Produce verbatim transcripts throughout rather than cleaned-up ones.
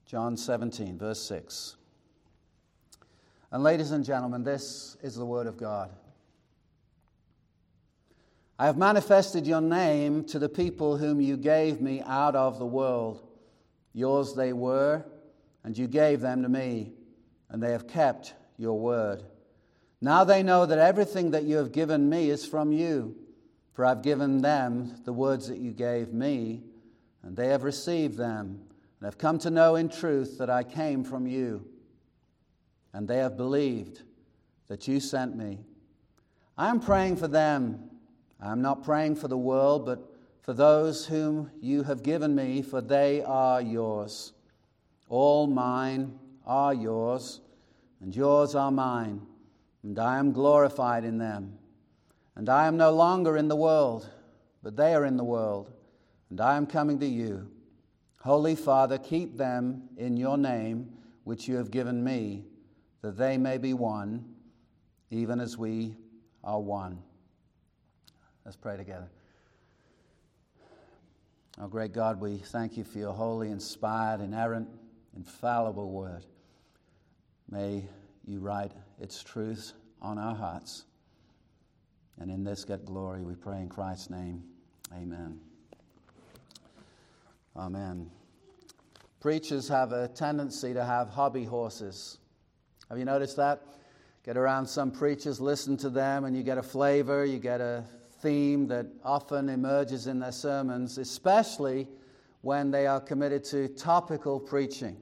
John seventeen, verse six. And ladies and gentlemen, this is the word of God. I have manifested your name to the people whom you gave me out of the world. Yours they were, and you gave them to me, and they have kept your word. Now they know that everything that you have given me is from you, for I've given them the words that you gave me, and they have received them, and have come to know in truth that I came from you. And they have believed that you sent me. I am praying for them. I am not praying for the world, but for those whom you have given me, for they are yours. All mine are yours, and yours are mine, and I am glorified in them. And I am no longer in the world, but they are in the world, and I am coming to you. Holy Father, keep them in your name, which you have given me, that they may be one, even as we are one. Let's pray together. Oh, great God, we thank you for your holy, inspired, inerrant, infallible word. May you write its truths on our hearts. And in this get glory, we pray in Christ's name. Amen. Amen. Preachers have a tendency to have hobby horses. Have you noticed that? Get around some preachers, listen to them, and you get a flavor, you get a theme that often emerges in their sermons, especially when they are committed to topical preaching.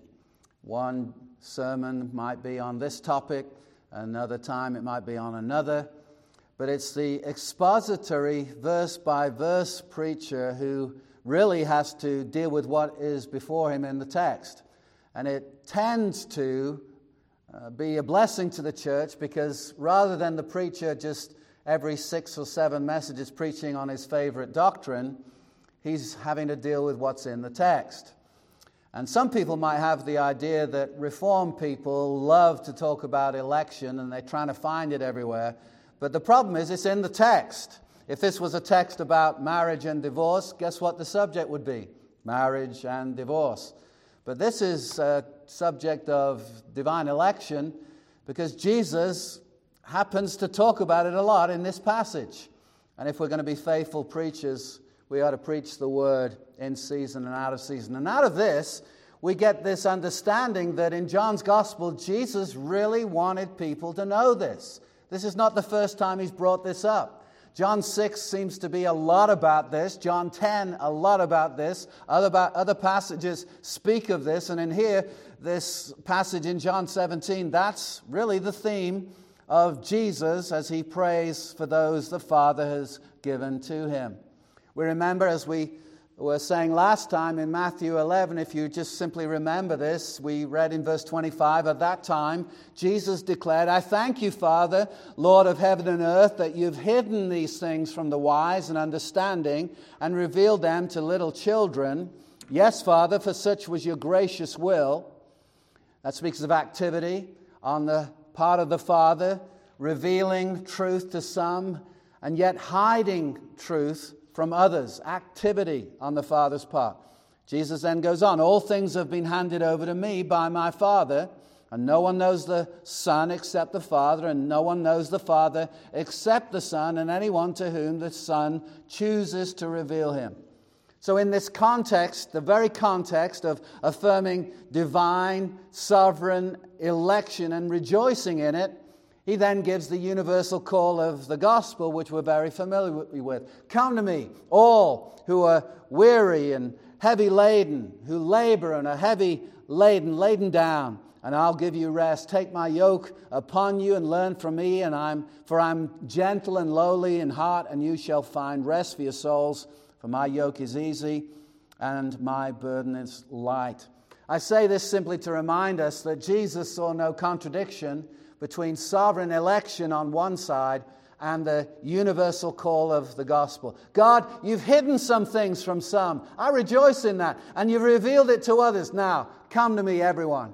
One sermon might be on this topic, another time it might be on another, but it's the expository verse-by-verse preacher who really has to deal with what is before him in the text. And it tends to uh, be a blessing to the church because rather than the preacher just every six or seven messages preaching on his favorite doctrine, he's having to deal with what's in the text. And some people might have the idea that Reformed people love to talk about election and they're trying to find it everywhere. But the problem is it's in the text. If this was a text about marriage and divorce, guess what the subject would be? Marriage and divorce. But this is a subject of divine election because Jesus happens to talk about it a lot in this passage. And if we're going to be faithful preachers, we ought to preach the word in season and out of season. And out of this, we get this understanding that in John's gospel, Jesus really wanted people to know this. This is not the first time he's brought this up. John six seems to be a lot about this. John ten, a lot about this. Other, about, other passages speak of this. And in here, this passage in John seventeen, that's really the theme of Jesus as he prays for those the Father has given to him. We remember, as we were saying last time in Matthew eleven, if you just simply remember this, we read in verse twenty-five, at that time, Jesus declared, I thank you, Father, Lord of heaven and earth, that you've hidden these things from the wise and understanding and revealed them to little children. Yes, Father, for such was your gracious will. That speaks of activity on the part of the Father, revealing truth to some and yet hiding truth from others. Activity on the Father's part. Jesus then goes on, all things have been handed over to me by my Father, and no one knows the Son except the Father, and no one knows the Father except the Son, and anyone to whom the Son chooses to reveal him. So in this context, the very context of affirming divine, sovereign election and rejoicing in it, he then gives the universal call of the gospel, which we're very familiar with. Come to me, all who are weary and heavy laden, who labor and are heavy laden, laden down, and I'll give you rest. Take my yoke upon you and learn from me, and I'm for I'm gentle and lowly in heart, and you shall find rest for your souls. For my yoke is easy and my burden is light. I say this simply to remind us that Jesus saw no contradiction between sovereign election on one side and the universal call of the gospel. God, you've hidden some things from some. I rejoice in that. And you've revealed it to others. Now, come to me, everyone.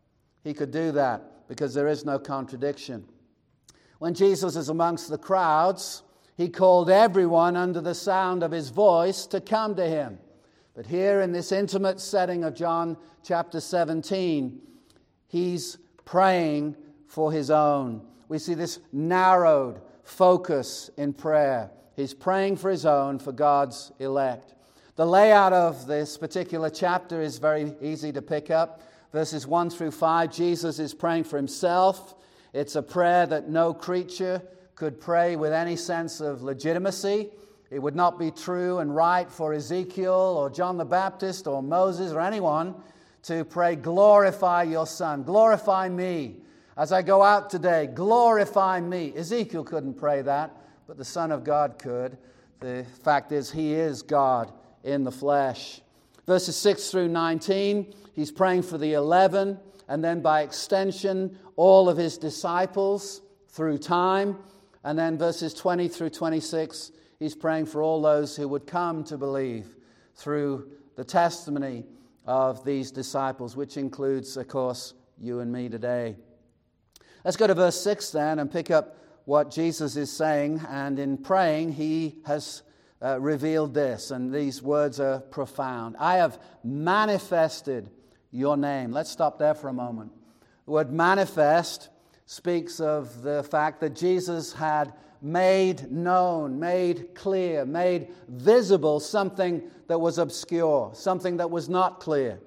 He could do that because there is no contradiction. When Jesus is amongst the crowds, he called everyone under the sound of his voice to come to him. But here in this intimate setting of John chapter seventeen, he's praying for his own. We see this narrowed focus in prayer. He's praying for his own, for God's elect. The layout of this particular chapter is very easy to pick up. Verses one through five, Jesus is praying for himself. It's a prayer that no creature could pray with any sense of legitimacy. It would not be true and right for Ezekiel or John the Baptist or Moses or anyone to pray, glorify your Son, glorify me. As I go out today, glorify me. Ezekiel couldn't pray that, but the Son of God could. The fact is, he is God in the flesh. Verses six through nineteen, he's praying for the eleven, and then by extension, all of his disciples through time. And then verses twenty through twenty-six, he's praying for all those who would come to believe through the testimony of these disciples, which includes, of course, you and me today. Let's go to verse six then and pick up what Jesus is saying. And in praying, he has uh, revealed this, and these words are profound. I have manifested your name. Let's stop there for a moment. The word manifest speaks of the fact that Jesus had made known, made clear, made visible something that was obscure, something that was not clear.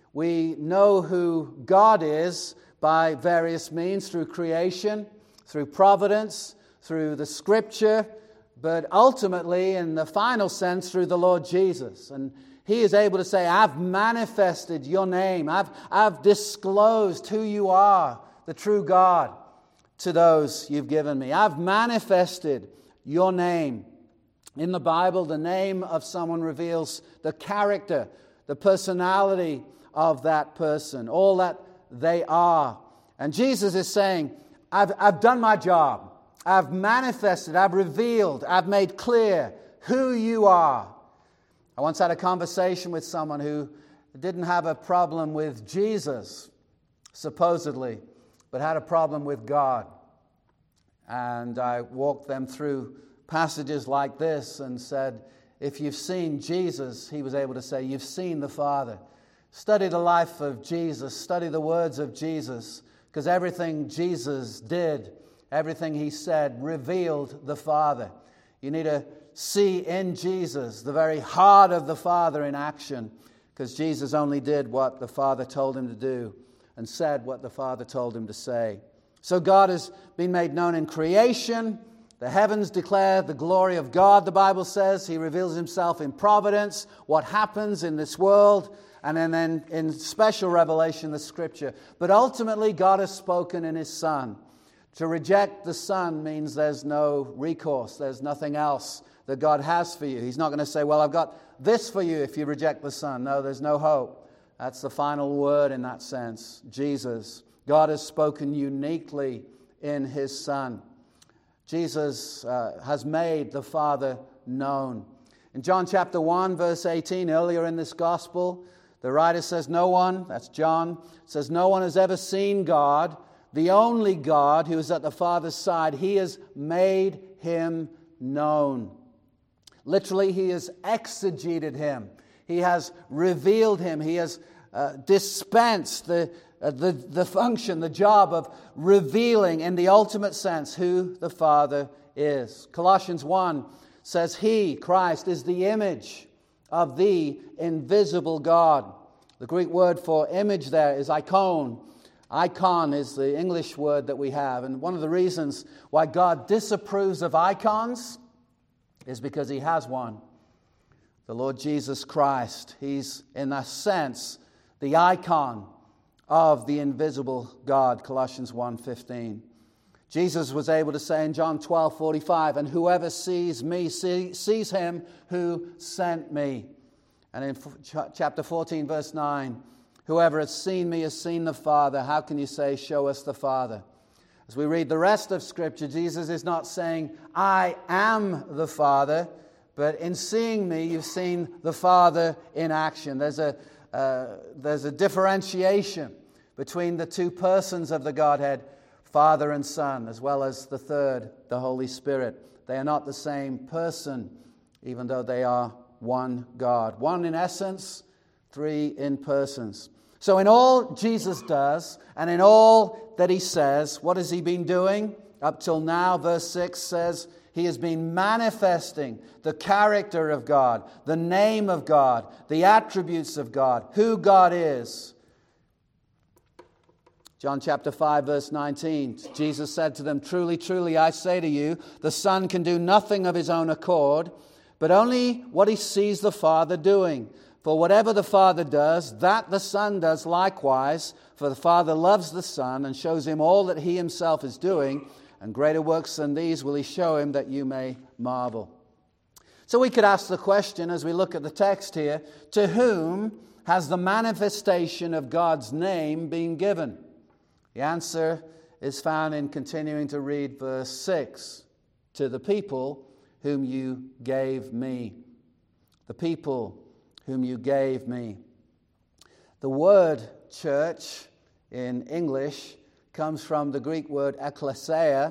We know who God is by various means, through creation, through providence, through the Scripture, but ultimately, in the final sense, through the Lord Jesus. And he is able to say, I've manifested your name. I've, I've disclosed who you are, the true God, to those you've given me. I've manifested your name. In the Bible, the name of someone reveals the character, the personality of that person, all that they are. And Jesus is saying, I've, I've done my job. I've manifested, I've revealed, I've made clear who you are. I once had a conversation with someone who didn't have a problem with Jesus, supposedly, but had a problem with God. And I walked them through passages like this and said, if you've seen Jesus, he was able to say, you've seen the Father. Study the life of Jesus, study the words of Jesus, because everything Jesus did, everything he said, revealed the Father. You need to see in Jesus the very heart of the Father in action, because Jesus only did what the Father told him to do and said what the Father told him to say. So God has been made known in creation. The heavens declare the glory of God, the Bible says. He reveals himself in providence, what happens in this world, and then, then in special revelation, the Scripture. But ultimately, God has spoken in his Son. To reject the Son means there's no recourse. There's nothing else that God has for you. He's not going to say, well, I've got this for you if you reject the Son. No, there's no hope. That's the final word in that sense. Jesus. God has spoken uniquely in his Son. Jesus uh, has made the Father known. In John chapter one, verse eighteen, earlier in this gospel, the writer says, no one, that's John, says, no one has ever seen God, the only God who is at the Father's side. He has made him known. Literally, he has exegeted him. He has revealed him. He has uh, dispensed the, uh, the, the function, the job of revealing in the ultimate sense who the Father is. Colossians one says, he, Christ, is the image of the invisible God. The Greek word for image there is icon. Icon is the English word that we have. And one of the reasons why God disapproves of icons is because he has one. The Lord Jesus Christ. He's, in a sense, the icon of the invisible God. Colossians one fifteen. Jesus was able to say in John twelve forty-five, and whoever sees me see, sees him who sent me. And in chapter fourteen, verse nine, whoever has seen me has seen the Father. How can you say, show us the Father? As we read the rest of Scripture, Jesus is not saying, I am the Father, but in seeing me, you've seen the Father in action. There's a, uh, there's a differentiation between the two persons of the Godhead, Father and Son, as well as the third, the Holy Spirit. They are not the same person, even though they are one God. One in essence, three in persons. So in all Jesus does, and in all that he says, what has he been doing? Up till now, verse six says, he has been manifesting the character of God, the name of God, the attributes of God, who God is. John chapter five, verse nineteen, Jesus said to them, "Truly, truly, I say to you, the Son can do nothing of his own accord, but only what he sees the Father doing. For whatever the Father does, that the Son does likewise. For the Father loves the Son and shows him all that he himself is doing, and greater works than these will he show him, that you may marvel." So we could ask the question as we look at the text here, to whom has the manifestation of God's name been given? The answer is found in continuing to read verse six. To the people whom you gave me. The people whom you gave me. The word church in English comes from the Greek word ekklesia.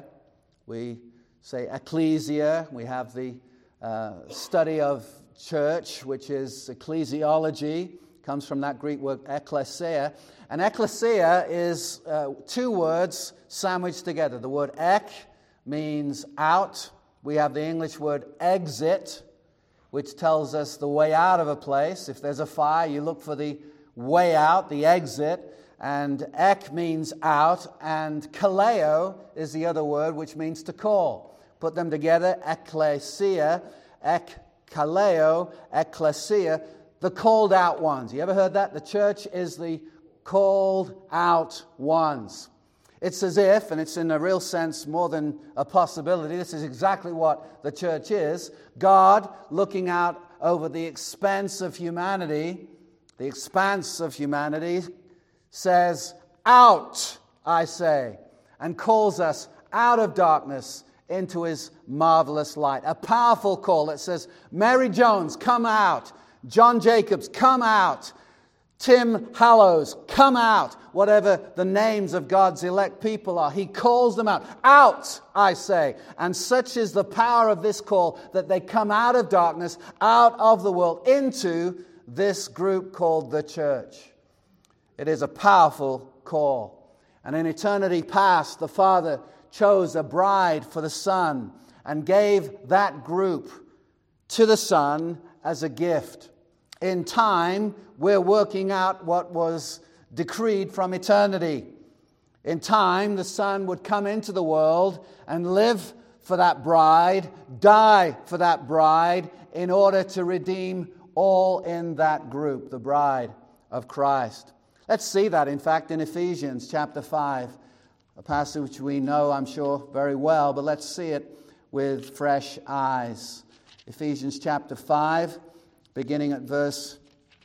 We say ecclesia. We have the uh, study of church, which is ecclesiology. Comes from that Greek word ekklesia. And ecclesia is uh, two words sandwiched together. The word ek means out. We have the English word exit, which tells us the way out of a place. If there's a fire, you look for the way out, the exit. And ek means out, and kaleo is the other word, which means to call. Put them together, ekklesia, ek kaleo, ekklesia, the called out ones. You ever heard that? The church is the called out ones. It's as if, and it's in a real sense more than a possibility, this is exactly what the church is. God looking out over the expanse of humanity, the expanse of humanity, says, "Out, I say," and calls us out of darkness into his marvelous light. A powerful call that says, "Mary Jones, come out. John Jacobs, come out. Tim Hallows, come out." Whatever the names of God's elect people are, he calls them out. Out, I say. And such is the power of this call that they come out of darkness, out of the world, into this group called the church. It is a powerful call. And in eternity past, the Father chose a bride for the Son and gave that group to the Son as a gift. In time, we're working out what was decreed from eternity. In time, the Son would come into the world and live for that bride, die for that bride, in order to redeem all in that group, the bride of Christ. Let's see that, in fact, in Ephesians chapter five, a passage which we know, I'm sure, very well, but let's see it with fresh eyes. Ephesians chapter five, beginning at verse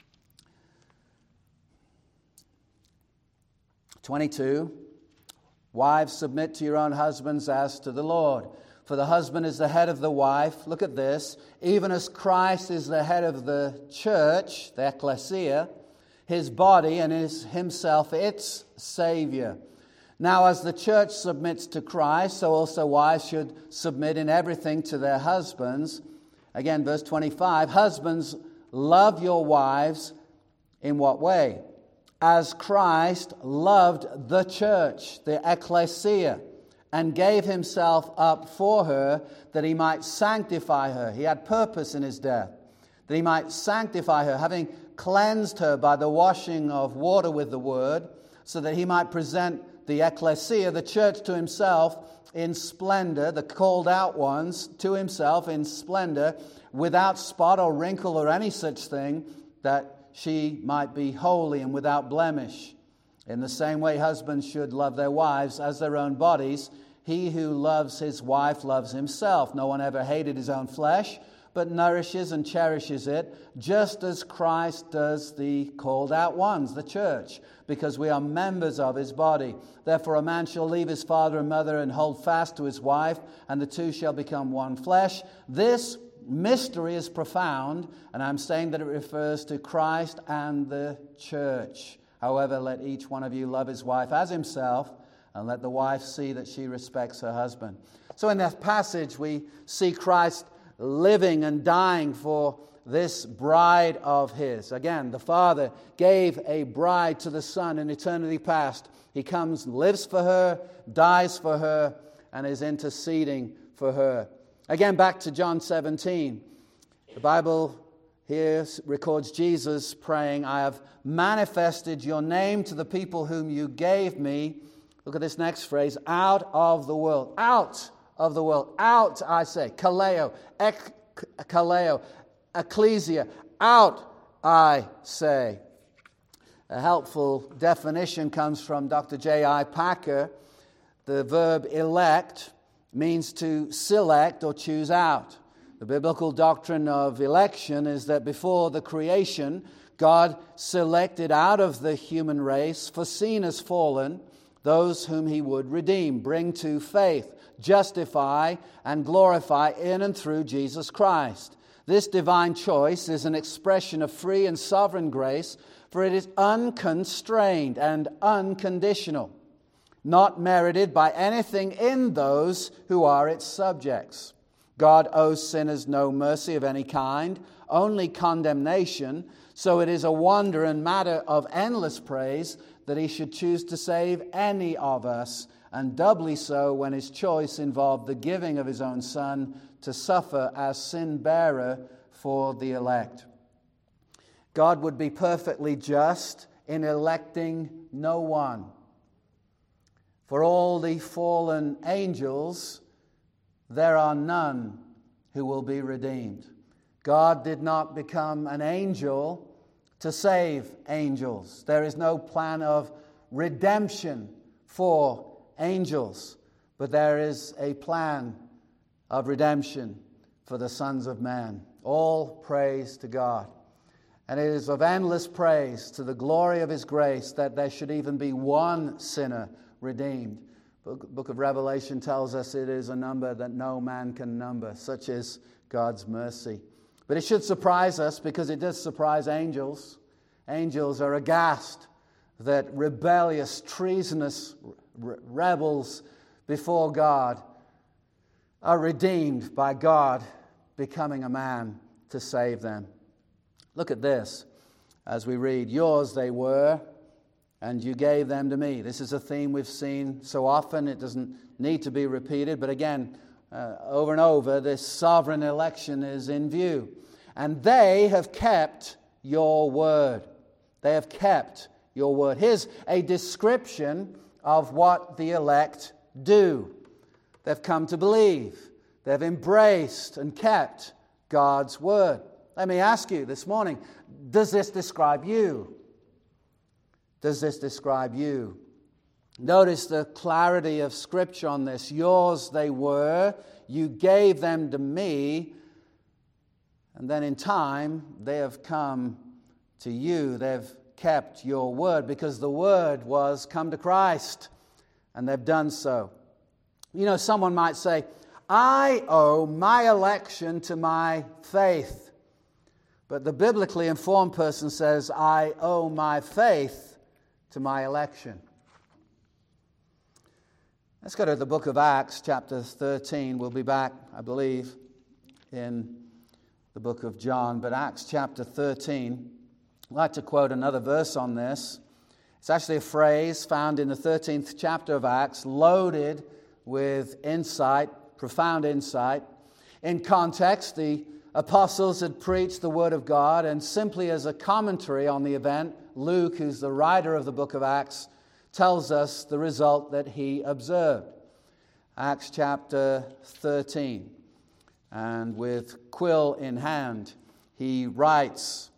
twenty-two. "Wives, submit to your own husbands as to the Lord. For the husband is the head of the wife." Look at this. "Even as Christ is the head of the church," the ecclesia, "his body, and is himself its Savior. Now as the church submits to Christ, so also wives should submit in everything to their husbands." Again, verse twenty-five. "Husbands, love your wives." In what way? "As Christ loved the church," the ecclesia, "and gave himself up for her, that he might sanctify her." He had purpose in his death. "That he might sanctify her, having cleansed her by the washing of water with the word, so that he might present the ecclesia," the church, "to himself in splendor," the called out ones, "to himself in splendor, without spot or wrinkle or any such thing, that she might be holy and without blemish. In the same way, husbands should love their wives as their own bodies. He who loves his wife loves himself. No one ever hated his own flesh, but nourishes and cherishes it, just as Christ does the called out ones, the church, because we are members of his body. Therefore a man shall leave his father and mother and hold fast to his wife, and the two shall become one flesh. This mystery is profound, and I'm saying that it refers to Christ and the church. However, let each one of you love his wife as himself, and let the wife see that she respects her husband." So in that passage, we see Christ living and dying for this bride of his. Again, the Father gave a bride to the Son in eternity past. He comes, lives for her, dies for her, and is interceding for her. Again, back to John seventeen. The Bible here records Jesus praying, I have manifested your name to the people whom you gave me. Look at this next phrase, out of the world. Out of the world. Out, I say. Kaleo. Ek, kaleo. Ecclesia. Out, I say. A helpful definition comes from Doctor J I Packer. The verb elect means to select or choose out. The biblical doctrine of election is that before the creation, God selected out of the human race, foreseen as fallen, those whom he would redeem, bring to faith, justify, and glorify in and through Jesus Christ. This divine choice is an expression of free and sovereign grace, for it is unconstrained and unconditional, not merited by anything in those who are its subjects. God owes sinners no mercy of any kind, only condemnation, so it is a wonder and matter of endless praise that he should choose to save any of us, and doubly so when his choice involved the giving of his own Son to suffer as sin-bearer for the elect. God would be perfectly just in electing no one. For all the fallen angels, there are none who will be redeemed. God did not become an angel to save angels. There is no plan of redemption for angels, but there is a plan of redemption for the sons of man. All praise to God. And it is of endless praise to the glory of his grace that there should even be one sinner redeemed. The book of Revelation tells us it is a number that no man can number. Such is God's mercy. But it should surprise us because it does surprise angels. Angels are aghast that rebellious, treasonous re- rebels before God are redeemed by God becoming a man to save them. Look at this as we read, yours they were, and you gave them to me. This is a theme we've seen so often, it doesn't need to be repeated. But again, uh, over and over, this sovereign election is in view. And they have kept your word. They have kept your word. Here's a description of what the elect do. They've come to believe. They've embraced and kept God's word. Let me ask you this morning, does this describe you? Does this describe you? Notice the clarity of Scripture on this. Yours they were, you gave them to me, and then in time they have come to you. They've kept your word because the word was come to Christ, and they've done so. You know, someone might say, I owe my election to my faith. But the biblically informed person says, I owe my faith to my election. Let's go to the book of Acts, chapter thirteen. We'll be back, I believe, in the book of John. But Acts chapter thirteen, I'd like to quote another verse on this. It's actually a phrase found in the thirteenth chapter of Acts, loaded with insight, profound insight. In context, the apostles had preached the word of God, and simply as a commentary on the event, Luke, who's the writer of the book of Acts, tells us the result that he observed. Acts chapter thirteen. And with quill in hand, he writes,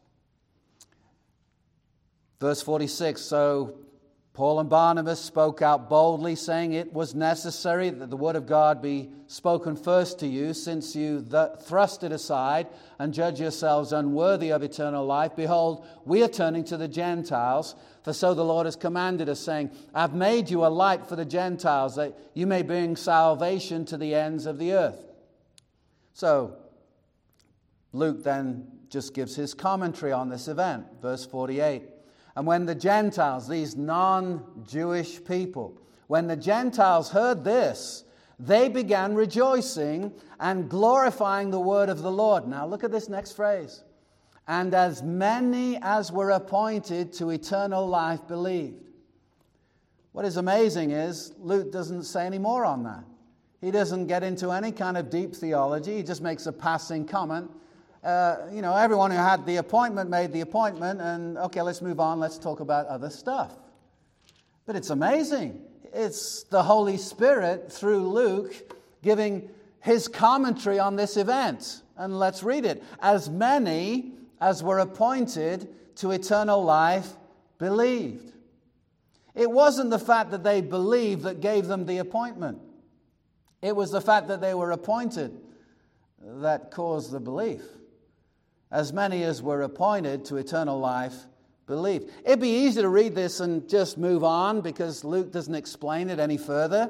verse forty-six, so Paul and Barnabas spoke out boldly, saying it was necessary that the word of God be spoken first to you, since you th- thrust it aside and judge yourselves unworthy of eternal life. Behold, we are turning to the Gentiles, for so the Lord has commanded us, saying, I've made you a light for the Gentiles, that you may bring salvation to the ends of the earth. So, Luke then just gives his commentary on this event, verse forty-eight. And when the Gentiles, these non-Jewish people, when the Gentiles heard this, they began rejoicing and glorifying the word of the Lord. Now look at this next phrase. And as many as were appointed to eternal life believed. What is amazing is Luke doesn't say any more on that. He doesn't get into any kind of deep theology. He just makes a passing comment. Uh, you know, everyone who had the appointment made the appointment, and okay, let's move on. Let's talk about other stuff. But it's amazing. It's the Holy Spirit, through Luke, giving his commentary on this event. And let's read it. As many as were appointed to eternal life believed. It wasn't the fact that they believed that gave them the appointment. It was the fact that they were appointed that caused the belief. As many as were appointed to eternal life believed. It'd be easy to read this and just move on because Luke doesn't explain it any further.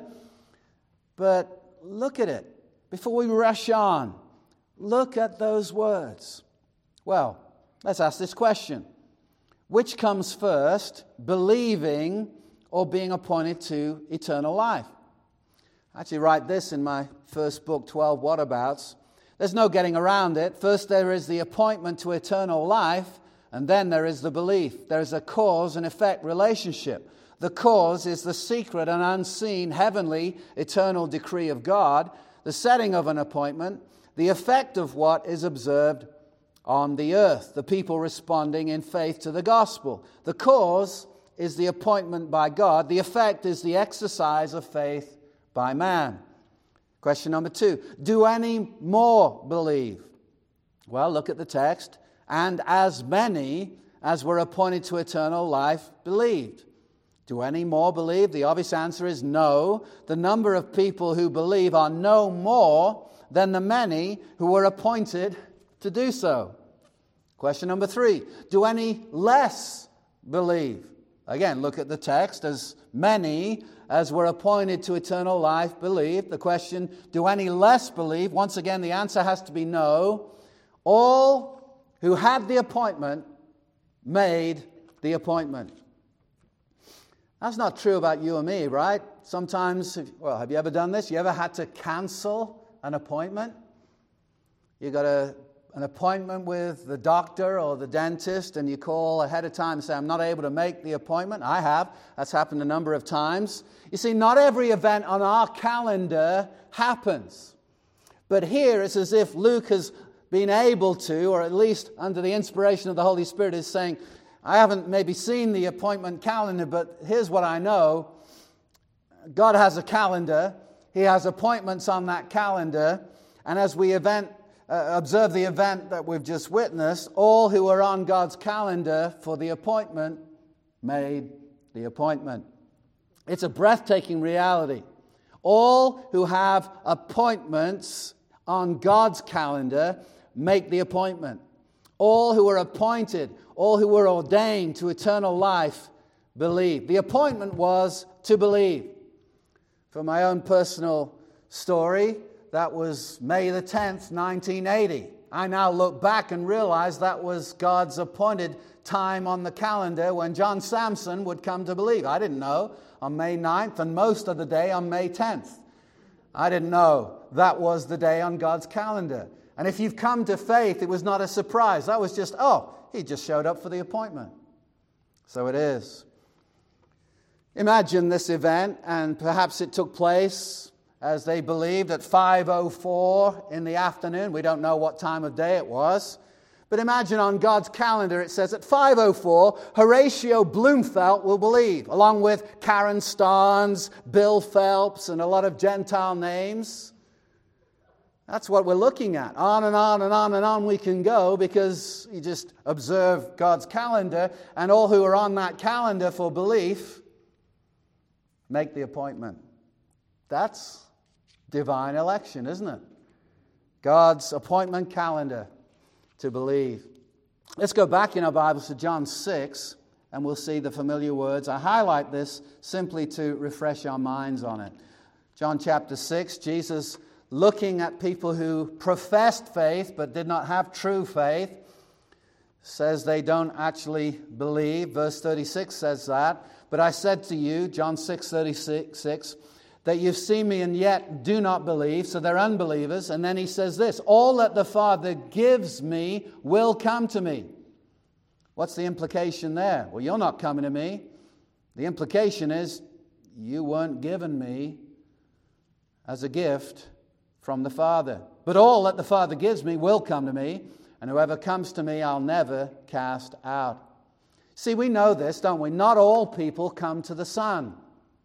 But look at it. Before we rush on, look at those words. Well, let's ask this question. Which comes first, believing or being appointed to eternal life? I actually write this in my first book, twelve Whatabouts. There's no getting around it. First there is the appointment to eternal life, and then there is the belief. There is a cause and effect relationship. The cause is the secret and unseen, heavenly, eternal decree of God, the setting of an appointment, the effect of what is observed on the earth, the people responding in faith to the gospel. The cause is the appointment by God. The effect is the exercise of faith by man. Question number two, do any more believe? Well, look at the text. And as many as were appointed to eternal life believed. Do any more believe? The obvious answer is no. The number of people who believe are no more than the many who were appointed to do so. Question number three, do any less believe? Again, look at the text. As many as were appointed to eternal life believed. The question, do any less believe? Once again, the answer has to be no. All who had the appointment made the appointment. That's not true about you and me, right? Sometimes, well, have you ever done this? You ever had to cancel an appointment? You got a an appointment with the doctor or the dentist, and you call ahead of time and say, I'm not able to make the appointment. I have. That's happened a number of times. You see, not every event on our calendar happens. But here it's as if Luke has been able to, or at least under the inspiration of the Holy Spirit, is saying, I haven't maybe seen the appointment calendar, but here's what I know. God has a calendar. He has appointments on that calendar. And as we event Uh, observe the event that we've just witnessed, all who are on God's calendar for the appointment made the appointment. It's a breathtaking reality. All who have appointments on God's calendar make the appointment. All who are appointed, all who were ordained to eternal life believe. The appointment was to believe. For my own personal story, that was May the tenth, nineteen eighty. I now look back and realize that was God's appointed time on the calendar when John Samson would come to believe. I didn't know on May ninth and most of the day on May tenth. I didn't know that was the day on God's calendar. And if you've come to faith, it was not a surprise. That was just, oh, he just showed up for the appointment. So it is. Imagine this event, and perhaps it took place as they believed at five oh four in the afternoon. We don't know what time of day it was. But imagine on God's calendar it says at five oh four, Horatio Bloomfelt will believe, along with Karen Starnes, Bill Phelps, and a lot of Gentile names. That's what we're looking at. On and on and on and on we can go because you just observe God's calendar, and all who are on that calendar for belief make the appointment. That's divine election, isn't it? God's appointment calendar to believe. Let's go back in our Bibles to John six, and we'll see the familiar words. I highlight this simply to refresh our minds on it. John chapter six, Jesus looking at people who professed faith but did not have true faith, says they don't actually believe. Verse thirty-six says that. But I said to you, John six thirty-six, that you've seen me and yet do not believe. So they're unbelievers. And then he says this, all that the Father gives me will come to me. What's the implication there? Well, you're not coming to me. The implication is you weren't given me as a gift from the Father. But all that the Father gives me will come to me, and whoever comes to me I'll never cast out. See, we know this, don't we? Not all people come to the Son.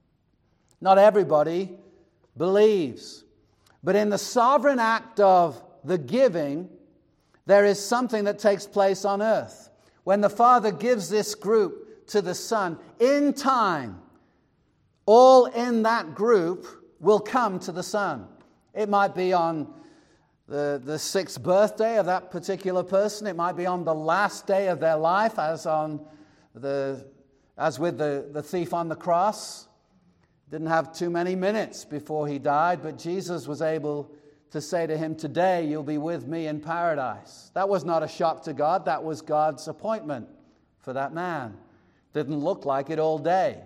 Not everybody believes. But in the sovereign act of the giving, there is something that takes place on earth. When the Father gives this group to the Son, in time, all in that group will come to the Son. It might be on the, the sixth birthday of that particular person. It might be on the last day of their life, as on the as with the, the thief on the cross. Didn't have too many minutes before he died, but Jesus was able to say to him, today you'll be with me in paradise. That was not a shock to God. That was God's appointment for that man. Didn't look like it all day,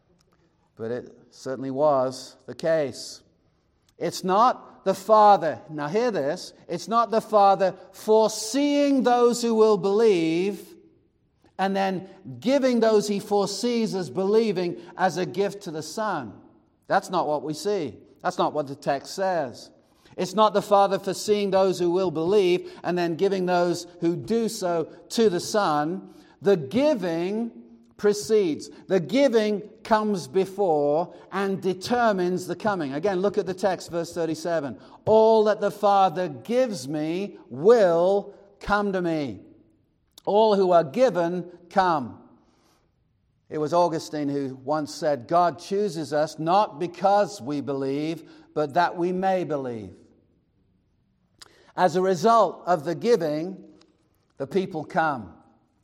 but it certainly was the case. It's not the Father, now hear this, it's not the Father foreseeing those who will believe and then giving those he foresees as believing as a gift to the Son. That's not what we see. That's not what the text says. It's not the Father foreseeing those who will believe and then giving those who do so to the Son. The giving precedes. The giving comes before and determines the coming. Again, look at the text, verse thirty-seven. All that the Father gives me will come to me. All who are given come. It was Augustine who once said, God chooses us not because we believe, but that we may believe. As a result of the giving, the people come.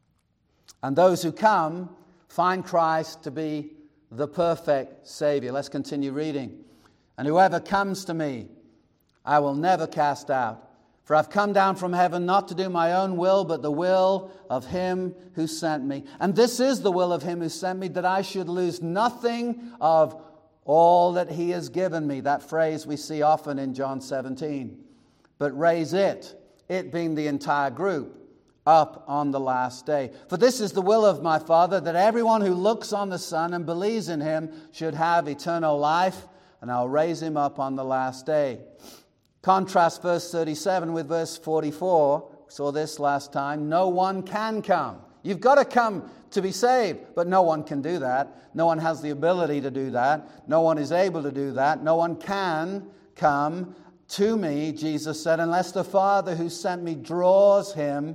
And those who come find Christ to be the perfect Savior. Let's continue reading. And whoever comes to me, I will never cast out. For I've come down from heaven not to do my own will, but the will of him who sent me. And this is the will of him who sent me, that I should lose nothing of all that he has given me. That phrase we see often in John seventeen. But raise it, it being the entire group, up on the last day. For this is the will of my Father, that everyone who looks on the Son and believes in him should have eternal life, and I'll raise him up on the last day. Contrast verse thirty-seven with verse forty-four. We saw this last time. No one can come. You've got to come to be saved, but no one can do that. No one has the ability to do that. No one is able to do that. No one can come to me, Jesus said, unless the Father who sent me draws him,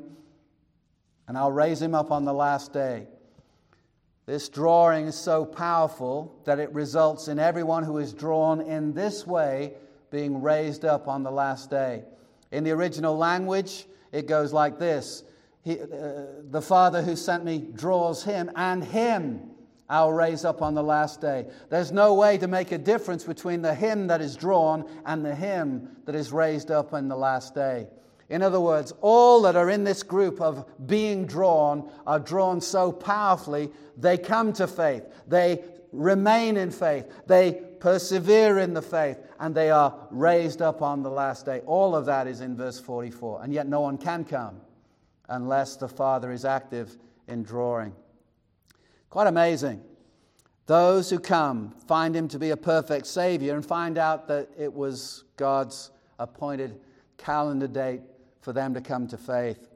and I'll raise him up on the last day. This drawing is so powerful that it results in everyone who is drawn in this way being raised up on the last day. In the original language, it goes like this. He, uh, the Father who sent me draws him, and him I'll raise up on the last day. There's no way to make a difference between the him that is drawn and the him that is raised up on the last day. In other words, all that are in this group of being drawn are drawn so powerfully, they come to faith. They remain in faith. They persevere in the faith. And they are raised up on the last day. All of that is in verse forty-four. And yet no one can come unless the Father is active in drawing. Quite amazing. Those who come find him to be a perfect Savior and find out that it was God's appointed calendar date for them to come to faith.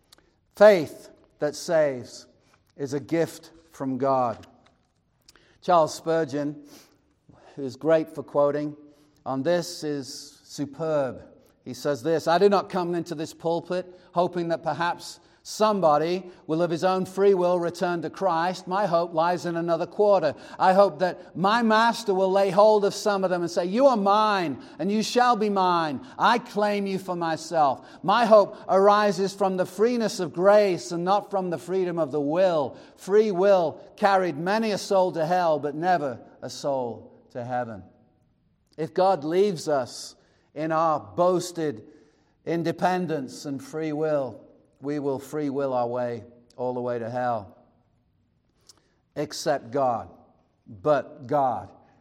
Faith that saves is a gift from God. Charles Spurgeon, who is great for quoting, on this is superb. He says this, I do not come into this pulpit hoping that perhaps somebody will of his own free will return to Christ. My hope lies in another quarter. I hope that my master will lay hold of some of them and say, you are mine and you shall be mine. I claim you for myself. My hope arises from the freeness of grace and not from the freedom of the will. Free will carried many a soul to hell, but never a soul to heaven. If God leaves us in our boasted independence and free will, we will free will our way all the way to hell. Except God, but God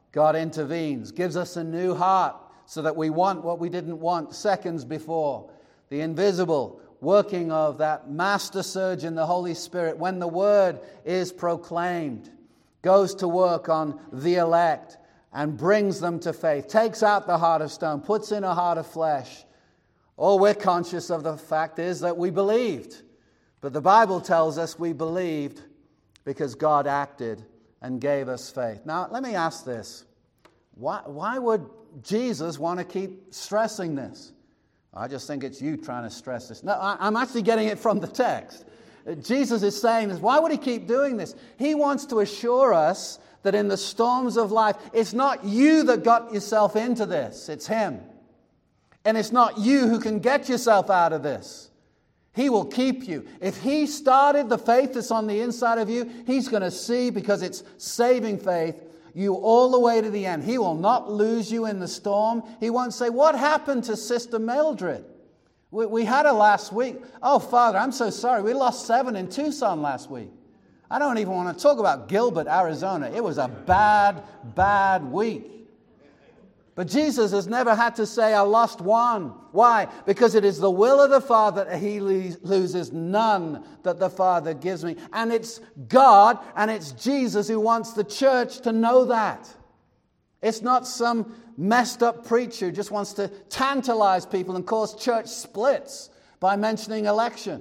God intervenes, gives us a new heart so that we want what we didn't want seconds before. The invisible working of that master surgeon, the Holy Spirit, when the word is proclaimed, goes to work on the elect and brings them to faith, takes out the heart of stone, puts in a heart of flesh. All we're conscious of the fact is that we believed. But the Bible tells us we believed because God acted and gave us faith. Now, let me ask this. Why, why would Jesus want to keep stressing this? I just think it's you trying to stress this. No, I, I'm actually getting it from the text. Jesus is saying this. Why would he keep doing this? He wants to assure us that in the storms of life, it's not you that got yourself into this. It's him. And it's not you who can get yourself out of this. He will keep you. If he started the faith that's on the inside of you, he's going to see, because it's saving faith, you all the way to the end. He will not lose you in the storm. He won't say, what happened to Sister Mildred? We, we had her last week. Oh, Father, I'm so sorry. We lost seven in Tucson last week. I don't even want to talk about Gilbert, Arizona. It was a bad, bad week. But Jesus has never had to say, I lost one. Why? Because it is the will of the Father that he loses none that the Father gives me. And it's God and it's Jesus who wants the church to know that. It's not some messed up preacher who just wants to tantalize people and cause church splits by mentioning election.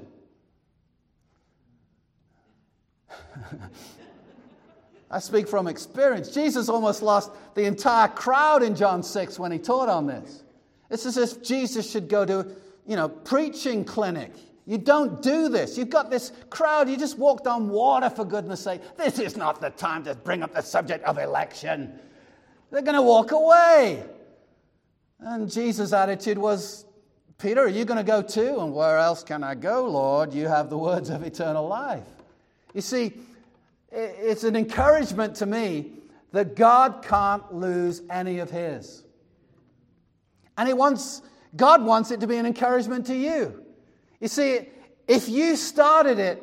I speak from experience. Jesus almost lost the entire crowd in John six when he taught on this. It's as if Jesus should go to, you know, preaching clinic. You don't do this. You've got this crowd. You just walked on water, for goodness sake. This is not the time to bring up the subject of election. They're going to walk away. And Jesus' attitude was, Peter, are you going to go too? And where else can I go, Lord? You have the words of eternal life. You see, it's an encouragement to me that God can't lose any of his. And he wants, God wants it to be an encouragement to you. You see, if you started it,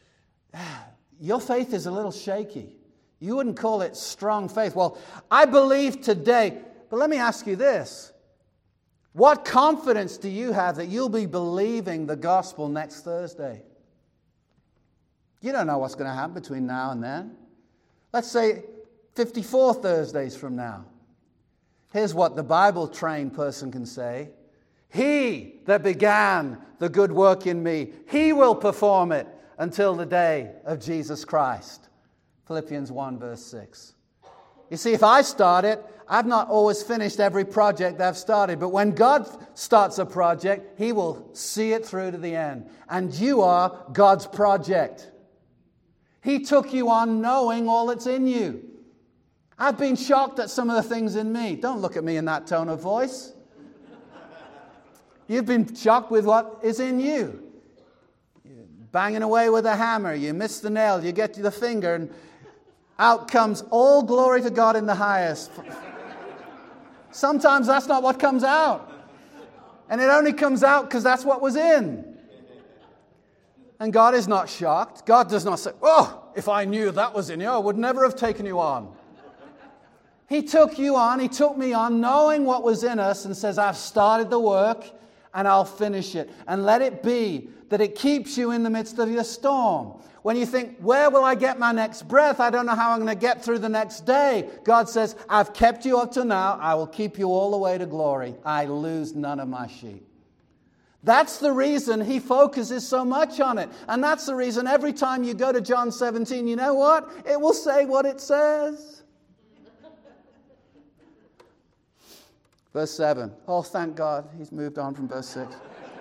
your faith is a little shaky. You wouldn't call it strong faith. Well, I believe today, but let me ask you this. What confidence do you have that you'll be believing the gospel next Thursday? You don't know what's going to happen between now and then. Let's say fifty-four Thursdays from now. Here's what the Bible-trained person can say. He that began the good work in me, he will perform it until the day of Jesus Christ. Philippians one verse six. You see, if I start it, I've not always finished every project I've started. But when God starts a project, he will see it through to the end. And you are God's project. He took you on knowing all that's in you. I've been shocked at some of the things in me. Don't look at me in that tone of voice. You've been shocked with what is in you. You're banging away with a hammer. You miss the nail. You get to the finger and out comes all glory to God in the highest. Sometimes that's not what comes out. And it only comes out because that's what was in. And God is not shocked. God does not say, oh, if I knew that was in you, I would never have taken you on. He took you on, he took me on, knowing what was in us, and says, I've started the work and I'll finish it. And let it be that it keeps you in the midst of your storm. When you think, where will I get my next breath? I don't know how I'm going to get through the next day. God says, I've kept you up to now. I will keep you all the way to glory. I lose none of my sheep. That's the reason he focuses so much on it. And that's the reason every time you go to John seventeen, you know what? It will say what it says. Verse seven. Oh, thank God. He's moved on from verse six.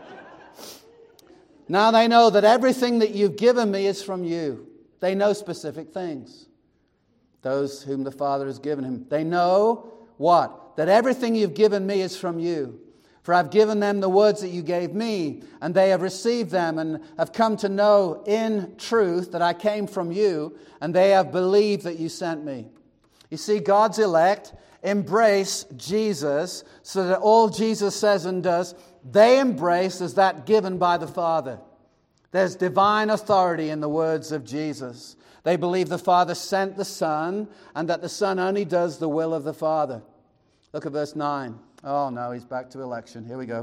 Now they know that everything that you've given me is from you. They know specific things. Those whom the Father has given him. They know what? That everything you've given me is from you. For I've given them the words that you gave me, and they have received them and have come to know in truth that I came from you, and they have believed that you sent me. You see, God's elect embrace Jesus so that all Jesus says and does, they embrace as that given by the Father. There's divine authority in the words of Jesus. They believe the Father sent the Son and that the Son only does the will of the Father. Look at verse nine. Oh no, he's back to election. Here we go.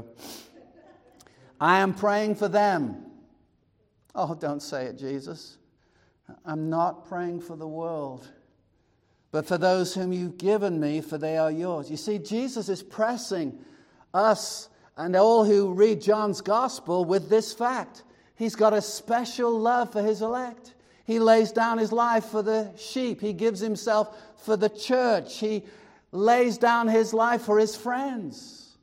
I am praying for them. Oh, don't say it, Jesus. I'm not praying for the world, but for those whom you've given me, for they are yours. You see, Jesus is pressing us and all who read John's Gospel with this fact. He's got a special love for his elect. He lays down his life for the sheep. He gives himself for the church. He lays down his life for his friends.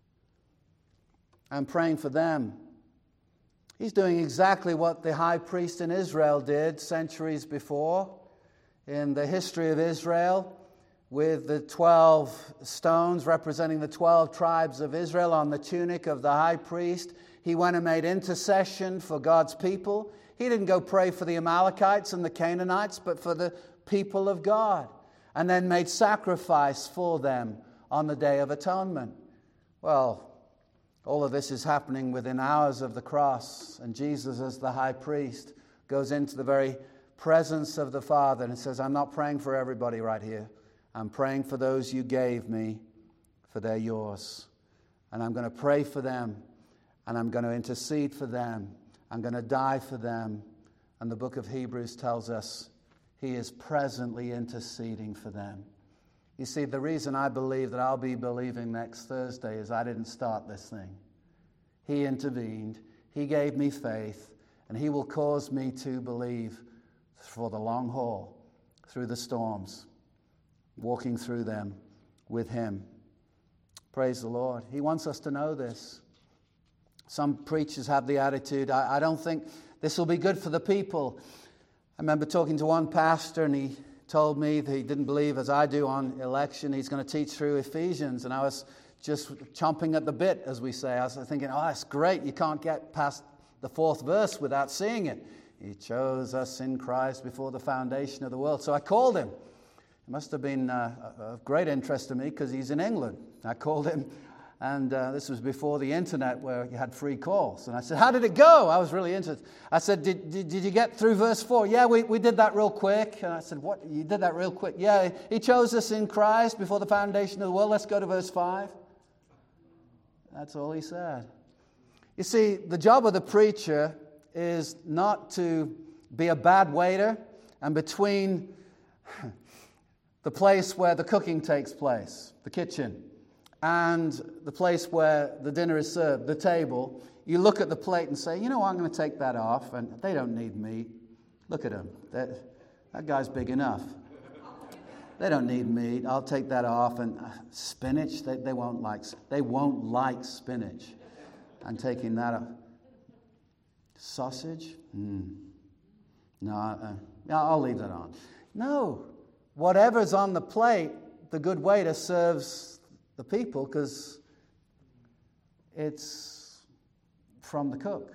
I'm praying for them. He's doing exactly what the high priest in Israel did centuries before. In the history of Israel, with the twelve stones representing the twelve tribes of Israel on the tunic of the high priest, he went and made intercession for God's people. He didn't go pray for the Amalekites and the Canaanites, but for the people of God, and then made sacrifice for them on the Day of Atonement. Well, all of this is happening within hours of the cross, and Jesus, as the high priest, goes into the very presence of the Father and says, I'm not praying for everybody right here. I'm praying for those you gave me, for they're yours. And I'm going to pray for them, and I'm going to intercede for them. I'm going to die for them. And the book of Hebrews tells us he is presently interceding for them. You see, the reason I believe that I'll be believing next Thursday is I didn't start this thing. He intervened. He gave me faith. And he will cause me to believe for the long haul, through the storms, walking through them with him. Praise the Lord. He wants us to know this. Some preachers have the attitude, I, I don't think this will be good for the people. I remember talking to one pastor, and he told me that he didn't believe, as I do, on election. He's going to teach through Ephesians, and I was just chomping at the bit, as we say. I was thinking, oh, that's great. You can't get past the fourth verse without seeing it. He chose us in Christ before the foundation of the world. So I called him. It must have been uh, of great interest to me because he's in England. I called him, and uh, this was before the internet where you had free calls. And I said, how did it go? I was really interested. I said, did, did, did you get through verse four? Yeah, we, we did that real quick. And I said, what? You did that real quick? Yeah, he chose us in Christ before the foundation of the world. Let's go to verse five. That's all he said. You see, the job of the preacher is not to be a bad waiter and between the place where the cooking takes place, the kitchen, and the place where the dinner is served, the table, you look at the plate and say, you know what, I'm going to take that off, and they don't need meat. Look at them. That, that guy's big enough. They don't need meat. I'll take that off. And uh, spinach, they, they won't like they won't like spinach. I'm taking that off. Sausage? Mm. No, uh, I'll leave that on. No. Whatever's on the plate, the good waiter serves the people because it's from the cook.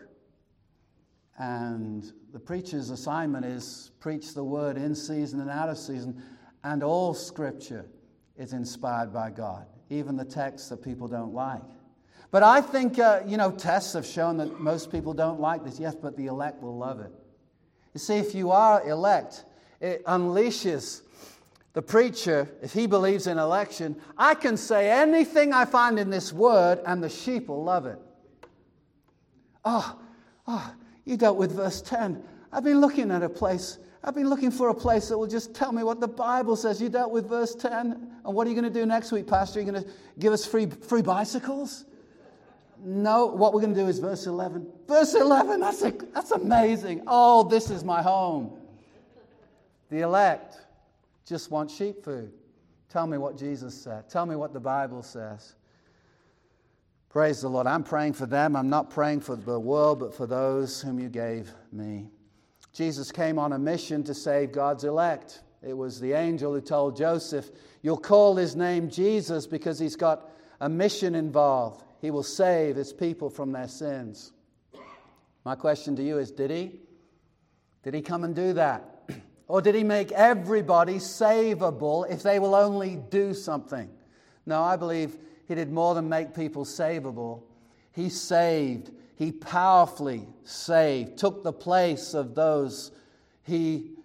And the preacher's assignment is preach the word in season and out of season. And all Scripture is inspired by God, even the texts that people don't like. But I think, uh, you know, tests have shown that most people don't like this. Yes, but the elect will love it. You see, if you are elect, it unleashes the preacher, if he believes in election. I can say anything I find in this word, and the sheep will love it. Oh, oh, you dealt with verse ten. I've been looking at a place... I've been looking for a place that will just tell me what the Bible says. You dealt with verse ten. And what are you going to do next week, Pastor? Are you going to give us free free bicycles? No, what we're going to do is verse eleven. Verse eleven, that's, a, that's amazing. Oh, this is my home. The elect just want sheep food. Tell me what Jesus said. Tell me what the Bible says. Praise the Lord. I'm praying for them. I'm not praying for the world, but for those whom you gave me. Jesus came on a mission to save God's elect. It was the angel who told Joseph, you'll call his name Jesus because he's got a mission involved. He will save his people from their sins. My question to you is, did he? Did he come and do that? Or did he make everybody savable if they will only do something? No, I believe he did more than make people savable. He saved. He powerfully saved, took the place of those he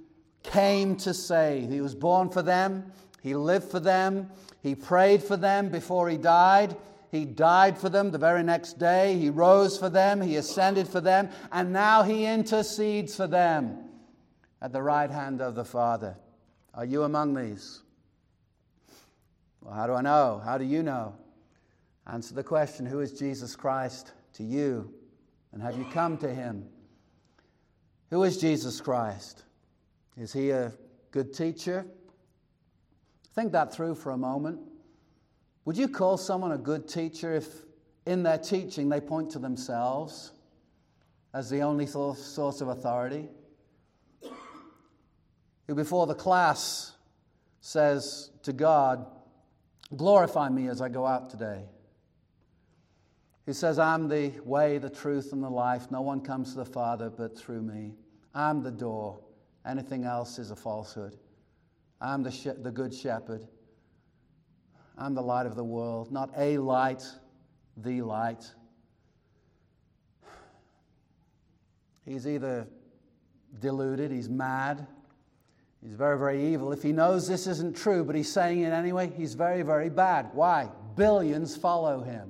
came to save. He was born for them. He lived for them. He prayed for them before he died. He died for them the very next day. He rose for them. He ascended for them. And now he intercedes for them at the right hand of the Father. Are you among these? Well, how do I know? How do you know? Answer the question, who is Jesus Christ to you? And have you come to him? Who is Jesus Christ? Is he a good teacher? Think that through for a moment. Would you call someone a good teacher if in their teaching they point to themselves as the only source of authority? Who before the class says to God, glorify me as I go out today. Who says, I'm the way, the truth, and the life. No one comes to the Father but through me. I'm the door. Anything else is a falsehood. I'm the, sh- the good shepherd. I'm the light of the world. Not a light, the light. He's either deluded, he's mad, he's very, very evil. If he knows this isn't true, but he's saying it anyway, he's very, very bad. Why? Billions follow him.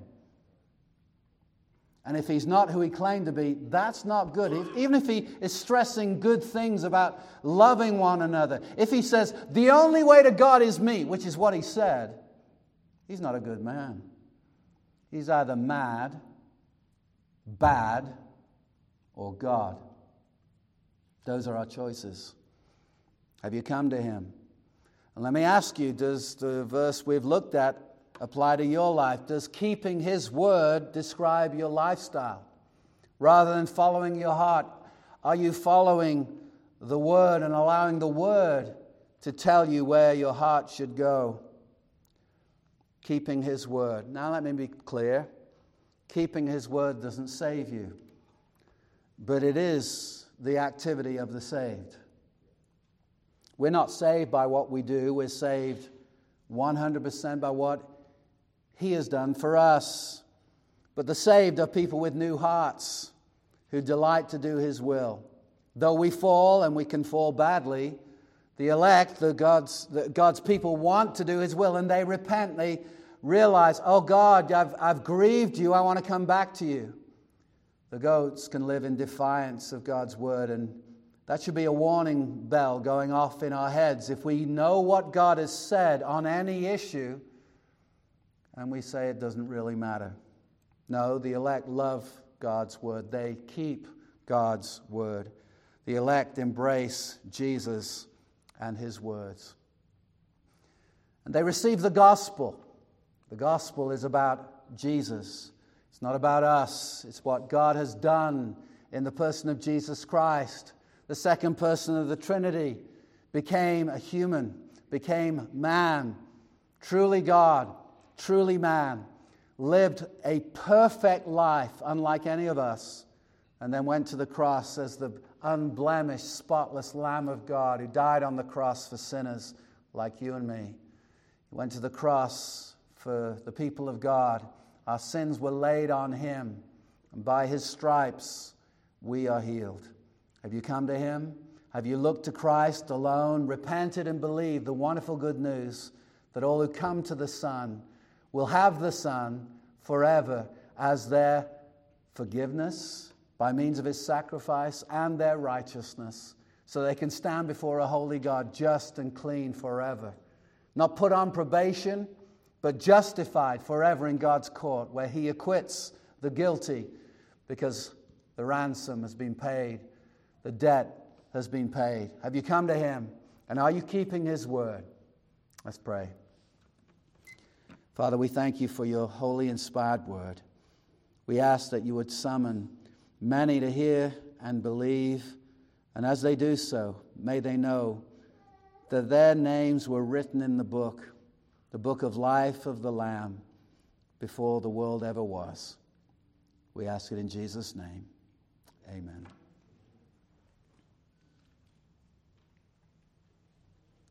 And if he's not who he claimed to be, that's not good. If, even if he is stressing good things about loving one another, if he says, the only way to God is me, which is what he said, he's not a good man. He's either mad, bad, or God. Those are our choices. Have you come to him? And let me ask you, does the verse we've looked at apply to your life? Does keeping his word describe your lifestyle? Rather than following your heart, are you following the word and allowing the word to tell you where your heart should go? Keeping his word. Now let me be clear. Keeping his word doesn't save you, but it is the activity of the saved. We're not saved by what we do. We're saved one hundred percent by what he has done for us. But the saved are people with new hearts who delight to do his will. Though we fall, and we can fall badly, the elect, the God's, the God's people want to do his will, and they repent. They realize, oh God, I've, I've grieved you. I want to come back to you. The goats can live in defiance of God's word, and that should be a warning bell going off in our heads. If we know what God has said on any issue, and we say it doesn't really matter. No, the elect love God's word. They keep God's word. The elect embrace Jesus and his words. And they receive the gospel. The gospel is about Jesus. It's not about us. It's what God has done in the person of Jesus Christ. The second person of the Trinity became a human, became man, truly God, truly man, lived a perfect life unlike any of us, and then went to the cross as the unblemished, spotless Lamb of God who died on the cross for sinners like you and me. He went to the cross for the people of God. Our sins were laid on him, and by his stripes we are healed. Have you come to him? Have you looked to Christ alone, repented and believed the wonderful good news that all who come to the Son will have the Son forever as their forgiveness by means of his sacrifice and their righteousness, so they can stand before a holy God just and clean forever. Not put on probation, but justified forever in God's court, where he acquits the guilty because the ransom has been paid, the debt has been paid. Have you come to him? And are you keeping his word? Let's pray. Father, we thank you for your holy, inspired word. We ask that you would summon many to hear and believe, and as they do so, may they know that their names were written in the book, the book of life of the Lamb, before the world ever was. We ask it in Jesus' name. Amen.